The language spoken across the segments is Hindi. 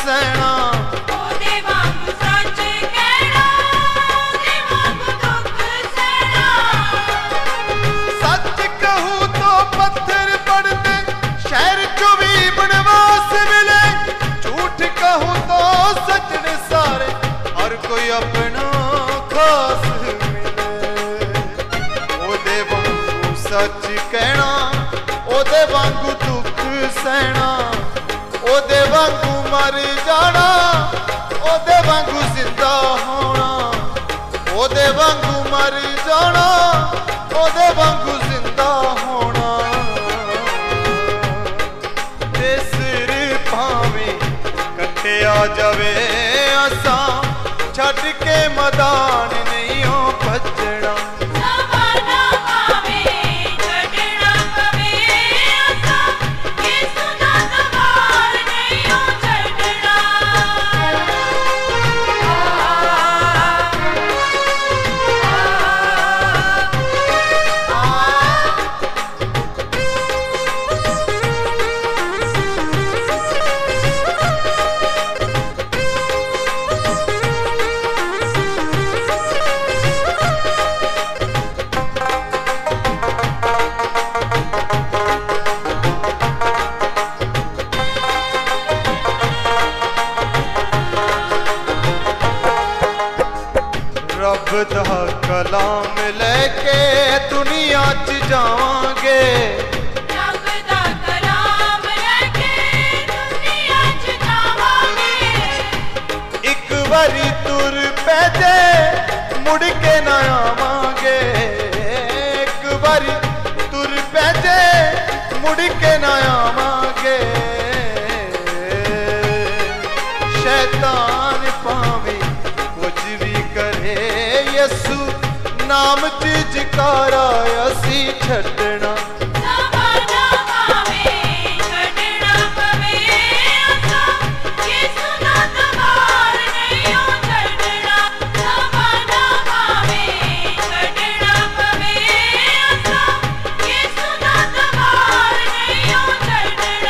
सहना ओदे वांगू सच कहना ओदे वांगू दुख सहना सच कहूं तो पत्थर पड़ते शहर चो भी बनवास मिले झूठ कहूं तो सजने सारे हर कोई अपना खास मिले ओदे वांगू सच कहना ओदे वांगू दुख सहना ओदे वांगू मर जाना ओदे वांगू जिंदा होना ओदे वांगू मर जाना ओदे वांगू जिंदा होना ते सिर भावें कट्टिया जावे असां छड्ड के मैदान नहीं हो भजना सवाना पावे छड़ना पवे असा यीशु दा दरबार नहीं हो छड़ना रब दा कलाम लेके दुनिया च जावांगे रब दा कलाम लेके दुनिया च जावांगे एक बारी तुर पै जे मुड़ के ना आवांगे एक बारी तुर पै जे मुड़ के ना आवांगे शैतान पावे कुछ भी करे यसु नाम च जकारा असी छड्डना सवाना पावे छड़ना पवे असा यीशु दा दरबार नहीं हो छड़ना सवाना पावे छड़ना पवे असा यीशु दा दरबार नहीं हो छड़ना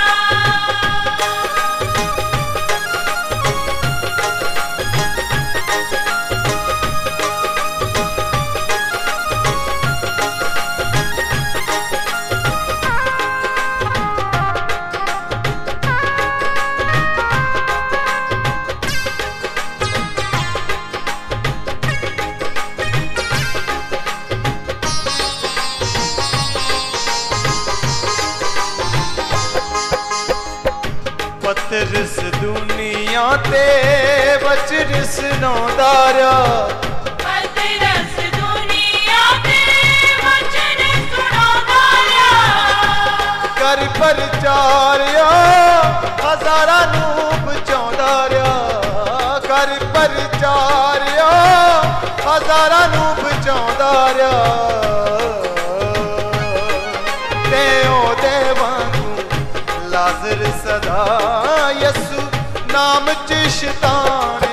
पतरस दुनिया ते बचरस नौदारा पतरस दुनिया ते वचन सुनादारा कर प्रचारिया हजारां नूं बचाउंदा रहा कर प्रचारिया हजारां नूं बचाउंदा रहा ते ओदे वांगू लाजर सदा यसु नाम च शैतान